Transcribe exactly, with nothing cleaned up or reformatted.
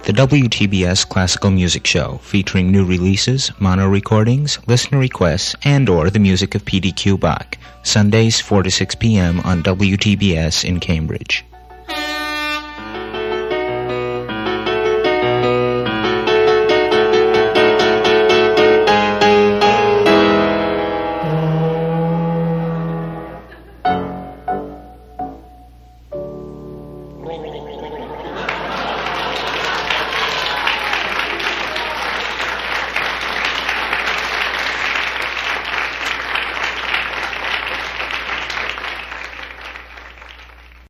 The W T B S Classical Music Show, featuring new releases, mono recordings, listener requests, and or the music of P D Q Bach. Sundays four to six p.m. on W T B S in Cambridge. Thank you.